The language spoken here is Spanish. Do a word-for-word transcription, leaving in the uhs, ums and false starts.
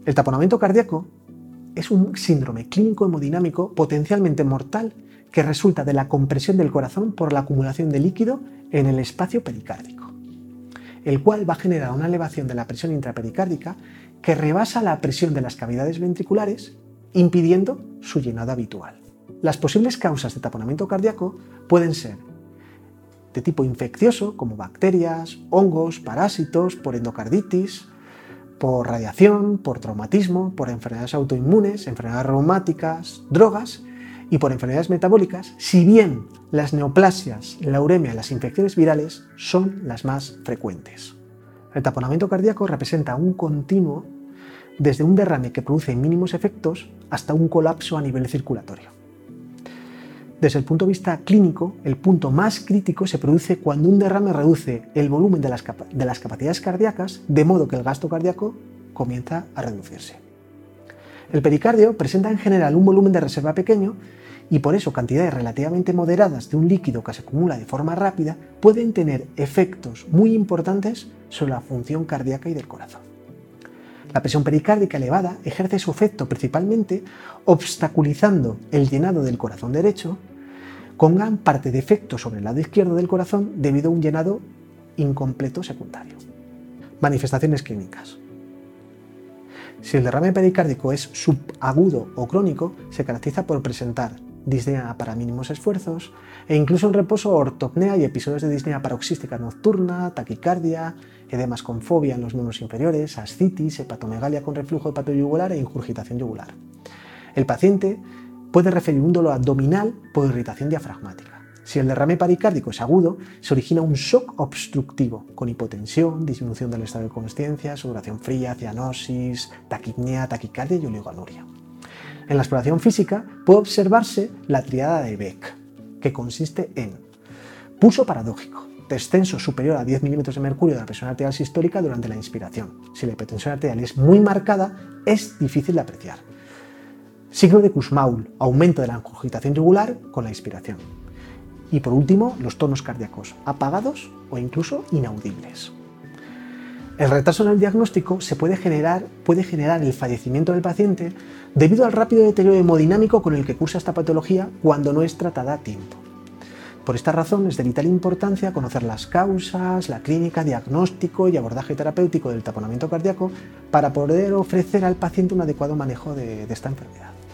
El taponamiento cardíaco es un síndrome clínico hemodinámico potencialmente mortal que resulta de la compresión del corazón por la acumulación de líquido en el espacio pericárdico, el cual va a generar una elevación de la presión intrapericárdica que rebasa la presión de las cavidades ventriculares, impidiendo su llenado habitual. Las posibles causas de taponamiento cardíaco pueden ser de tipo infeccioso, como bacterias, hongos, parásitos, por endocarditis, por radiación, por traumatismo, por enfermedades autoinmunes, enfermedades reumáticas, drogas y por enfermedades metabólicas, si bien las neoplasias, la uremia y las infecciones virales son las más frecuentes. El taponamiento cardíaco representa un continuo desde un derrame que produce mínimos efectos hasta un colapso a nivel circulatorio. Desde el punto de vista clínico, el punto más crítico se produce cuando un derrame reduce el volumen de las, de las capacidades cardíacas, de modo que el gasto cardíaco comienza a reducirse. El pericardio presenta en general un volumen de reserva pequeño y por eso cantidades relativamente moderadas de un líquido que se acumula de forma rápida pueden tener efectos muy importantes sobre la función cardíaca y del corazón. La presión pericárdica elevada ejerce su efecto principalmente obstaculizando el llenado del corazón derecho, con gran parte de efecto sobre el lado izquierdo del corazón debido a un llenado incompleto secundario. Manifestaciones clínicas. Si el derrame pericárdico es subagudo o crónico, se caracteriza por presentar disnea para mínimos esfuerzos e incluso en reposo ortopnea y episodios de disnea paroxística nocturna, taquicardia, edemas con fobia en los miembros inferiores, ascitis, hepatomegalia con reflujo hepatoyugular e ingurgitación yugular. El paciente puede referir un dolor abdominal por irritación diafragmática. Si el derrame pericárdico es agudo, se origina un shock obstructivo con hipotensión, disminución del estado de consciencia, sudoración fría, cianosis, taquipnea, taquicardia y oligonuria. En la exploración física puede observarse la triada de Beck, que consiste en pulso paradójico, descenso superior a diez milímetros de mercurio de la presión arterial sistólica durante la inspiración. Si la hipertensión arterial es muy marcada, es difícil de apreciar. Signo de Kussmaul, aumento de la ingurgitación yugular con la inspiración. Y por último, los tonos cardíacos apagados o incluso inaudibles. El retraso en el diagnóstico se puede generar, puede generar el fallecimiento del paciente debido al rápido deterioro hemodinámico con el que cursa esta patología cuando no es tratada a tiempo. Por esta razón es de vital importancia conocer las causas, la clínica, diagnóstico y abordaje terapéutico del taponamiento cardíaco para poder ofrecer al paciente un adecuado manejo de, de esta enfermedad.